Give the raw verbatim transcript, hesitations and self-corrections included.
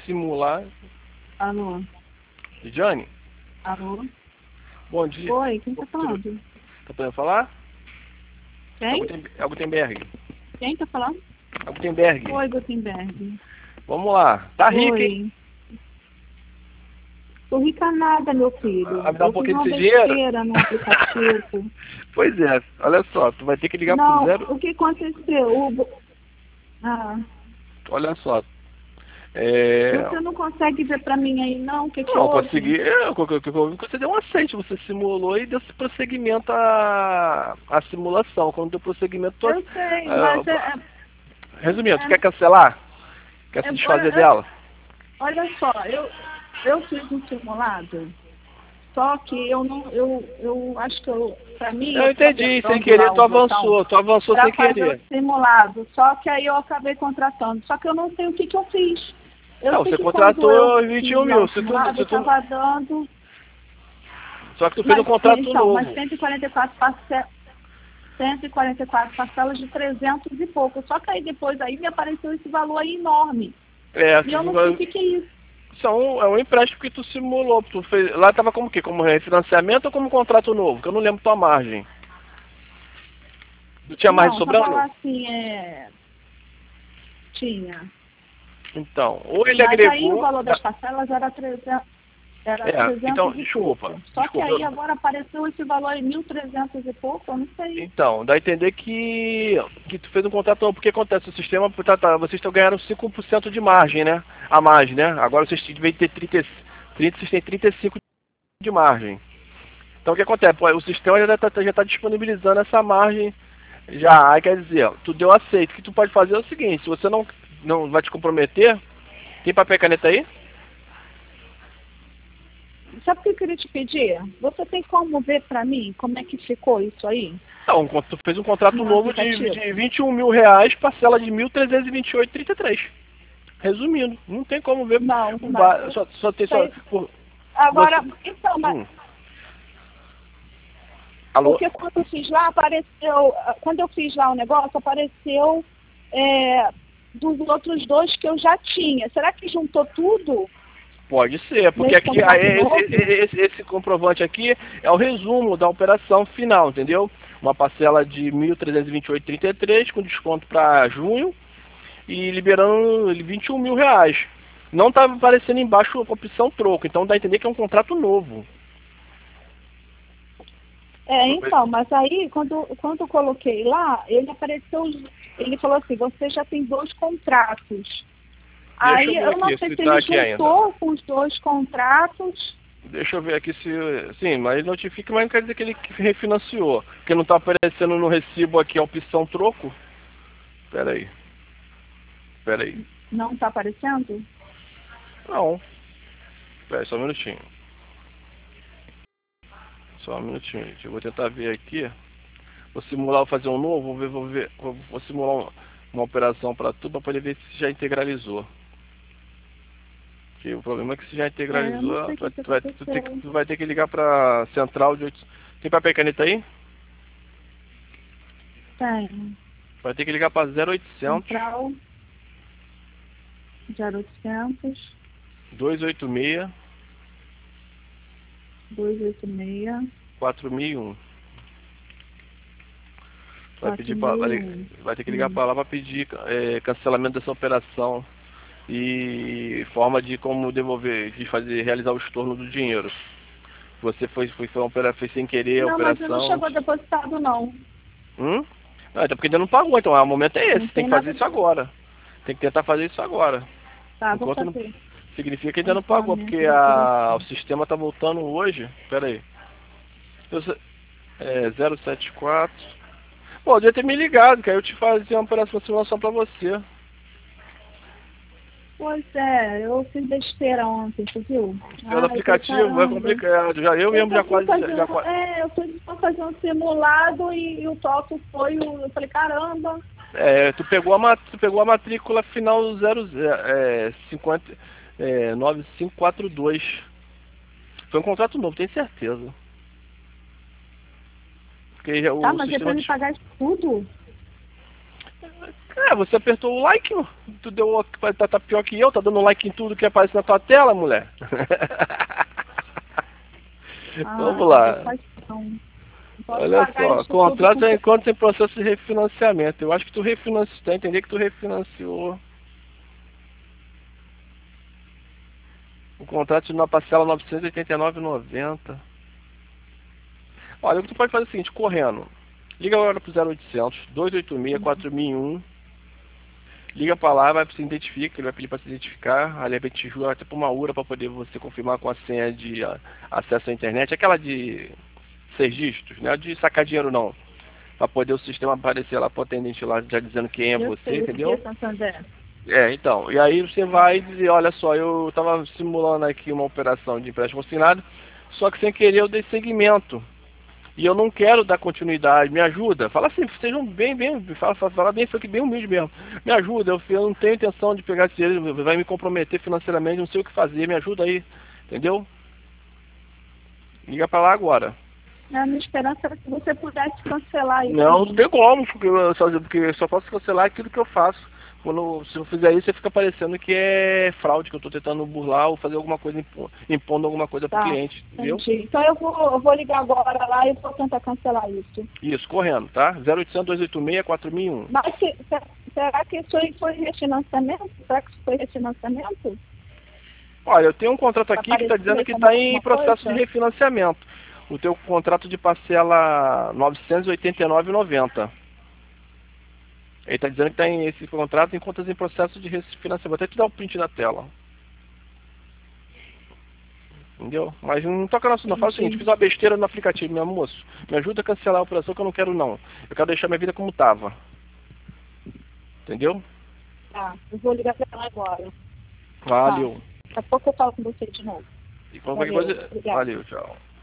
simular. Alô? Jane? Alô? Bom dia. Oi, quem tá falando? Tá podendo falar? Quem? É o Gutenberg. Quem tá falando? É o Gutenberg. Oi, Gutenberg. Vamos lá. Tá rico, hein? Oi. Tô rica nada, meu filho. Ah, me dá um Eu fiz pouquinho uma desse dinheiro? besteira no aplicativo. Pois é, olha só, tu vai ter que ligar Não, pro zero. o que aconteceu? O... Ah, Olha só. É... você não consegue ver pra mim aí, não? O que que Não, houve? consegui. Eu, eu, eu, eu, você deu um aceite, você simulou e deu prosseguimento à, à simulação. Quando deu prosseguimento, tu, Eu sei, ah, mas é... é- resumindo, é- tu quer cancelar? Quer se é- desfazer olha, dela? olha só, eu, eu fiz um simulado, só que eu não, eu, eu acho que eu, pra mim, Eu eu tô entendi, sem apertando querer lá tu o botão avançou, tu avançou para sem fazer querer. o simulado, só que aí eu acabei contratando, só que eu não sei o que que eu fiz. Eu Não, sei você que quando eu contratou vinte e um fiz lá mil, o se tu, simulado, se tu, estava dando, só que tu fez um mas, contrato então, mas novo. cento e quarenta e quatro parce- cento e quarenta e quatro parcelas de trezentos e pouco, só que aí depois aí me apareceu esse valor aí enorme, É, e eu não sei o que que é isso. isso é um, é um empréstimo que tu simulou. Tu fez, lá tava como o quê? Como refinanciamento ou como contrato novo? Que eu não lembro tua margem. Tu tinha margem Não, tava sobrando? lá assim, é... Tinha. Então, ou ele Mas aí o agregou... valor das da- parcelas era trezentos, era É, então, trezentos e desculpa. pouco. Só que Desculpa. aí eu- agora apareceu esse valor em mil e trezentos e pouco, eu não sei. Então, dá a entender que, que tu fez um contrato novo. Porque acontece, o sistema, tá, tá, vocês estão ganhando cinco por cento de margem, né? A mais, né? Agora vocês devem ter trinta, trinta, vocês têm trinta e cinco por cento de margem. Então o que acontece? Pô, o sistema já está já tá disponibilizando essa margem já. Aí quer dizer, ó, tu deu aceito. O que tu pode fazer é o seguinte, se você não, não vai te comprometer, tem papel e caneta aí? Sabe o que eu queria te pedir? Você tem como ver pra mim como é que ficou isso aí? Não, tu fez um contrato No novo de, aplicativo? de vinte e um mil reais, parcela de mil trezentos e vinte e oito vírgula trinta e três. Resumindo, não tem como ver. Não, Ba- mas... Só, só tem só. Sei. Por, Agora, você, então, mas... hum. Alô? Porque quando eu fiz lá, apareceu... Quando eu fiz lá o negócio, apareceu... É, dos outros dois que eu já tinha. Será que juntou tudo? Pode ser, porque Nesse aqui ah, contrato esse, novo? esse, esse comprovante aqui é o resumo da operação final, entendeu? Uma parcela de mil trezentos e vinte e oito vírgula trinta e três com desconto para junho e liberando vinte e um mil reais. Não está aparecendo embaixo a opção troco, então dá a entender que é um contrato novo. É, então, mas aí, quando, quando eu coloquei lá, ele apareceu, ele falou assim, você já tem dois contratos. Aí, eu ver eu não aqui sei se se tá ele aqui ainda. juntou com os dois contratos. Deixa eu ver aqui se... Sim, mas ele notifica, mas não quer dizer que ele refinanciou. Porque não está aparecendo no recibo aqui a opção troco. Espera aí. Espera aí. Não está aparecendo? Não. Espera aí, só um minutinho. Só um minutinho, gente. Eu vou tentar ver aqui. Vou simular, vou fazer um novo, vou ver, vou ver, vou, vou simular uma, uma operação para tudo para poder ver se já integralizou. Porque o problema é que se já integralizou, É, tu, vai, que tu, vai, tu, tem que- tu vai ter que ligar para central de oito... Tem papel e caneta aí? Tem. Vai ter que ligar para zero oitocentos, Central zero oitocentos, duzentos e oitenta e seis, duzentos e oitenta e seis, quatro mil e um. Vai, pedir pra, quatro mil e vai, um. vai ter que ligar Hum. para lá para pedir é, cancelamento dessa operação e forma de como devolver, de fazer, realizar o estorno do dinheiro. Você foi, foi, foi, uma opera, foi sem querer a Não, mas ele não operação. chegou depositado, não. Hum? Não, até porque ainda não pagou, então o momento é esse, Não tem tem que fazer nada isso agora. Tem que tentar fazer isso agora. Tá, vou Enquanto não, fazer. significa que ainda não pagou, porque a, o sistema está voltando hoje. Pera aí. É, zero sete quatro. Pô, eu devia ter me ligado, que aí eu te fazia uma operação de simulação pra você. Pois é, eu fiz besteira ontem, você viu? Pelo aplicativo é complicado. Já, eu mesmo já quase. Fazer Já, um, já, é, eu fui só fazer um simulado e, e o toque foi, o, eu falei, caramba. é, tu pegou a, mat- tu pegou a matrícula final zero, é, cinquenta, é, nove cinco quatro dois. Foi um contrato novo, tenho certeza. Porque já, Tá, o mas sistema depois de de- pagar isso tudo? É, você apertou o like, tu deu, tá, tá pior que eu, tá dando like em tudo que aparece na tua tela, mulher. Ah, Vamos lá. não. Posso Olha pagar só, isso contrato tudo é com... enquanto em processo de refinanciamento. Eu acho que tu refinanciou, tá entendendo que tu refinanciou. O contrato na parcela novecentos e oitenta e nove reais e noventa centavos. Olha, o que tu pode fazer é o seguinte, correndo. Liga agora pro zero oitocentos, dois oito seis, quatro mil e um. Liga pra lá, vai se identificar, ele vai pedir pra se identificar. Ali a gente jura até por uma hora pra poder você confirmar com a senha de a, acesso à internet. Aquela de seis dígitos, não é de sacar dinheiro não. Pra poder o sistema aparecer lá pro atendente lá, já dizendo quem é Eu você, sei o que entendeu? é Santander. É, então, e aí você vai dizer, olha só, eu estava simulando aqui uma operação de empréstimo assinado, só que sem querer eu dei seguimento. E eu não quero dar continuidade, me ajuda. Fala assim, sejam bem, bem, fala, fala, fala bem, foi que bem humilde mesmo. Me ajuda, eu, eu não tenho intenção de pegar esse dinheiro, vai me comprometer financeiramente, não sei o que fazer, me ajuda aí, entendeu? Liga pra lá agora. A minha esperança era que você pudesse cancelar isso. Não, não tem como, porque eu só, porque eu só posso cancelar aquilo que eu faço. Quando, se eu fizer isso, fica parecendo que é fraude, que eu estou tentando burlar ou fazer alguma coisa, impondo alguma coisa para o Tá, cliente, entendeu? entendi. Então eu vou, eu vou ligar agora lá e vou tentar cancelar isso. Isso, correndo, tá? zero oitocentos, dois oito seis, quatro mil e um. Mas se, se, será que isso aí foi refinanciamento? Será que isso foi refinanciamento? Olha, eu tenho um contrato aqui que está dizendo que está em processo de refinanciamento. O teu contrato de parcela novecentos e oitenta e nove reais e noventa centavos. Ele está dizendo que está em esse contrato em contas em processo de refinanciamento. Vou até te dar o print da tela. Entendeu? Mas não toca nisso não. Fala o seguinte, fiz uma besteira no aplicativo, meu moço. Me ajuda a cancelar a operação que eu não quero não. Eu quero deixar minha vida como estava. Entendeu? Tá, eu vou ligar pra ela agora. Valeu. Tá. Daqui a pouco eu falo com você de novo. E qualquer coisa... Valeu, tchau.